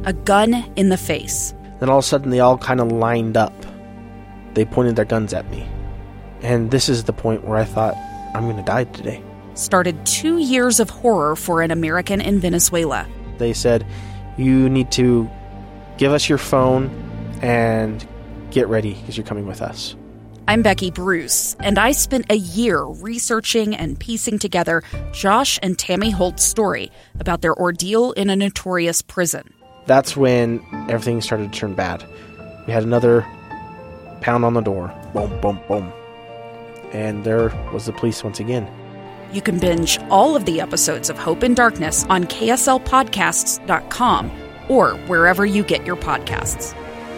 a gun in the face. Then all of a sudden, they all kind of lined up. They pointed their guns at me. And this is the point where I thought, I'm going to die today. Started 2 years of horror for an American in Venezuela. They said, you need to give us your phone and get ready because you're coming with us. I'm Becky Bruce, and I spent a year researching and piecing together Josh and Tammy Holt's story about their ordeal in a notorious prison. That's when everything started to turn bad. We had another pound on the door. Boom, boom, boom. And there was the police once again. You can binge all of the episodes of Hope in Darkness on KSLpodcasts.com or wherever you get your podcasts.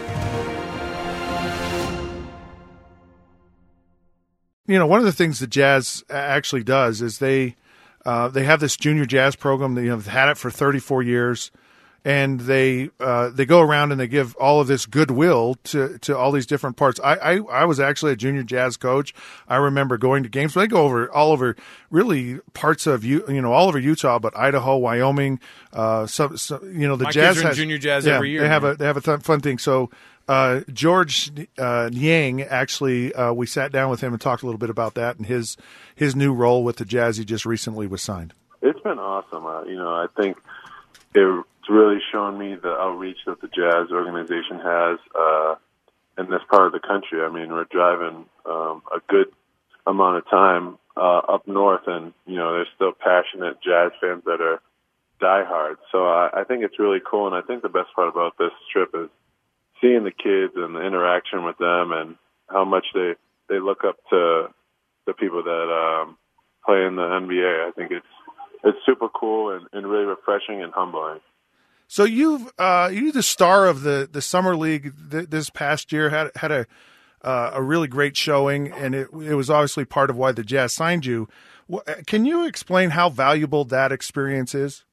You know, one of the things that Jazz actually does is they have this junior jazz program. They've had it for 34 years, and they go around and they give all of this goodwill to all these different parts. I was actually a junior jazz coach. I remember going to games. They go all over really parts of all over Utah, but Idaho, Wyoming. The My jazz kids are in has junior jazz every year. They have a fun thing. So. George Yang, actually, we sat down with him and talked a little bit about that and his new role with the Jazz. He just recently was signed. It's been awesome. I think it's really shown me the outreach that the Jazz organization has in this part of the country. I mean, we're driving a good amount of time up north, and there's still passionate Jazz fans that are diehard. So I think it's really cool, and I think the best part about this trip is seeing the kids and the interaction with them and how much they look up to the people that play in the NBA. I think it's super cool and really refreshing and humbling. So you're the star of the summer league this past year. Had a really great showing, and it was obviously part of why the Jazz signed you. Can you explain how valuable that experience is?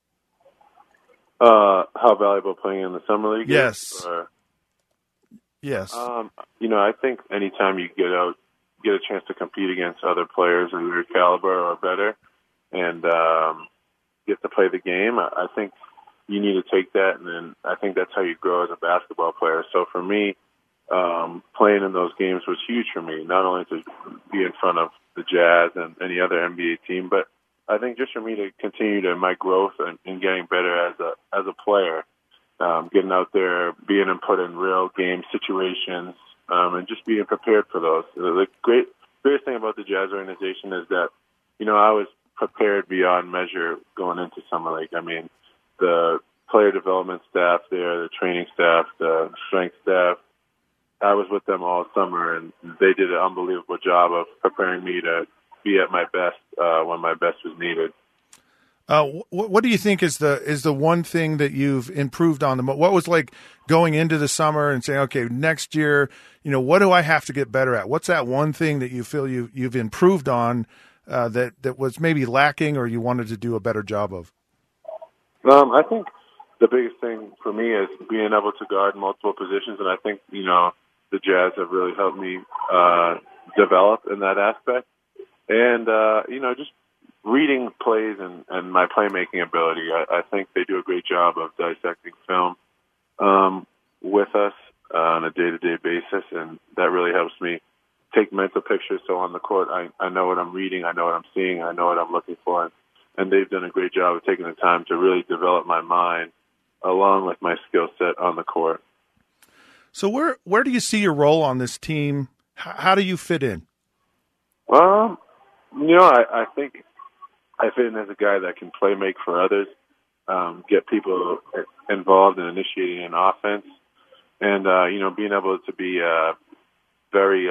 How valuable playing in the summer league yes. is? Or... Yes. I think anytime you get a chance to compete against other players of your caliber or better and get to play the game, I think you need to take that, and then I think that's how you grow as a basketball player. So for me, playing in those games was huge for me, not only to be in front of the Jazz and any other NBA team, but I think just for me to continue to my growth and getting better as a player. Getting out there, being put in real game situations, and just being prepared for those. The greatest thing about the Jazz organization is that, I was prepared beyond measure going into Summer League. I mean, the player development staff there, the training staff, the strength staff, I was with them all summer, and they did an unbelievable job of preparing me to be at my best when my best was needed. What do you think is the one thing that you've improved on? What was like going into the summer and saying, okay, next year, what do I have to get better at? What's that one thing that you feel you've improved on that was maybe lacking or you wanted to do a better job of? I think the biggest thing for me is being able to guard multiple positions, and I think the Jazz have really helped me develop in that aspect, and just reading plays and my playmaking ability. I think they do a great job of dissecting film with us on a day-to-day basis, and that really helps me take mental pictures. So on the court, I know what I'm reading, I know what I'm seeing, I know what I'm looking for, and they've done a great job of taking the time to really develop my mind along with my skill set on the court. So where do you see your role on this team? How do you fit in? I think I fit in as a guy that can play make for others, get people involved in initiating an offense, and being able to be very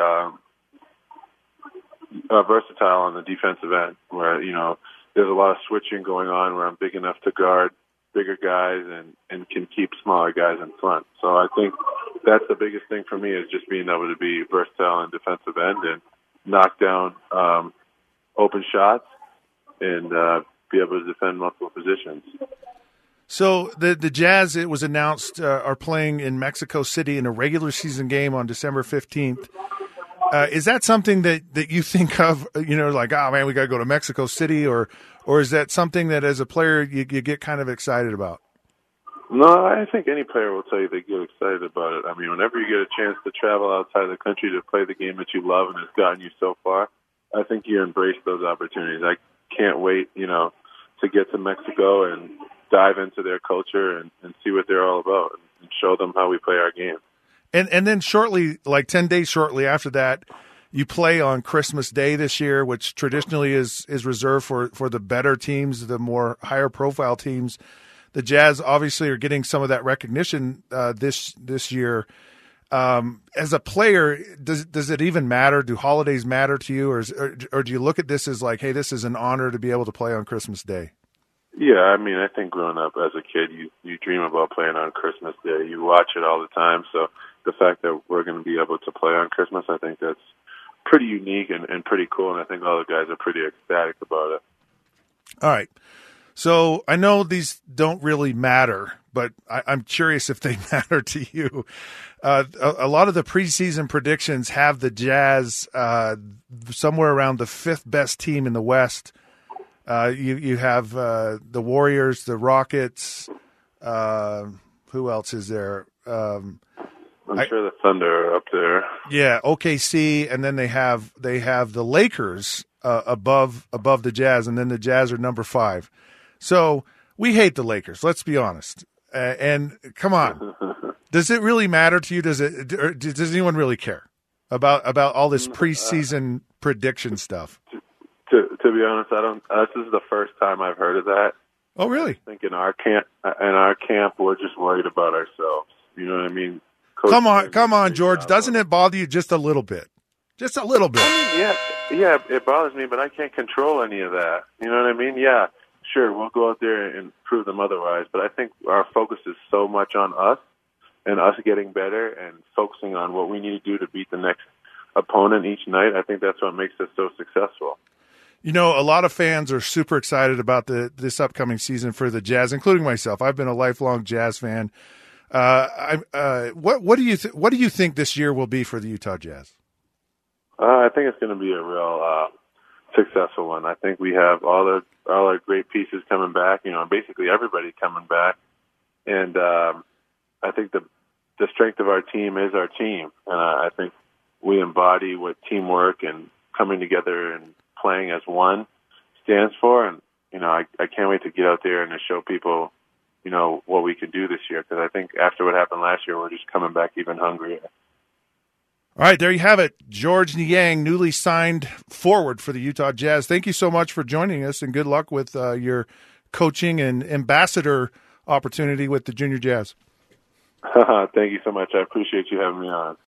versatile on the defensive end, where there's a lot of switching going on, where I'm big enough to guard bigger guys and can keep smaller guys in front. So I think that's the biggest thing for me, is just being able to be versatile in defensive end and knock down open shots and be able to defend multiple positions. So the Jazz, it was announced, are playing in Mexico City in a regular season game on December 15th. Is that something that you think of, like, oh, man, we got to go to Mexico City, or is that something that as a player you get kind of excited about? No, I think any player will tell you they get excited about it. I mean, whenever you get a chance to travel outside the country to play the game that you love and has gotten you so far, I think you embrace those opportunities. I can't wait, to get to Mexico and dive into their culture and see what they're all about and show them how we play our game. And then shortly, like 10 days shortly after that, you play on Christmas Day this year, which traditionally is reserved for the better teams, the more higher profile teams. The Jazz obviously are getting some of that recognition this year. As a player, does it even matter? Do holidays matter to you, or do you look at this as like, hey, this is an honor to be able to play on Christmas Day? Yeah, I mean, I think growing up as a kid, you dream about playing on Christmas Day. You watch it all the time. So the fact that we're going to be able to play on Christmas, I think that's pretty unique and pretty cool. And I think all the guys are pretty ecstatic about it. All right. So I know these don't really matter, but I'm curious if they matter to you. A lot of the preseason predictions have the Jazz somewhere around the fifth best team in the West. You have the Warriors, the Rockets. Who else is there? I'm sure the Thunder are up there. Yeah, OKC, and then they have the Lakers above the Jazz, and then the Jazz are number 5. So we hate the Lakers. Let's be honest. And come on, does it really matter to you? Does anyone really care about all this preseason prediction stuff? To be honest, I don't. This is the first time I've heard of that. Oh, really? I think in our camp, we're just worried about ourselves. You know what I mean? Come on, George. Doesn't it bother you just a little bit? Just a little bit. I mean, yeah, it bothers me, but I can't control any of that. You know what I mean? Yeah, sure, we'll go out there and prove them otherwise, but I think our focus is so much on us and us getting better and focusing on what we need to do to beat the next opponent each night. I think that's what makes us so successful. You know, a lot of fans are super excited about this upcoming season for the Jazz, including myself. I've been a lifelong Jazz fan. What do you think this year will be for the Utah Jazz? I think it's going to be a real successful one. I think we have all our great pieces coming back. Basically everybody coming back, and I think the strength of our team is our team, and I think we embody what teamwork and coming together and playing as one stands for. And I can't wait to get out there and to show people what we could do this year, because I think after what happened last year, we're just coming back even hungrier. All right, there you have it. Georges Niang, newly signed forward for the Utah Jazz. Thank you so much for joining us, and good luck with your coaching and ambassador opportunity with the Junior Jazz. Thank you so much. I appreciate you having me on.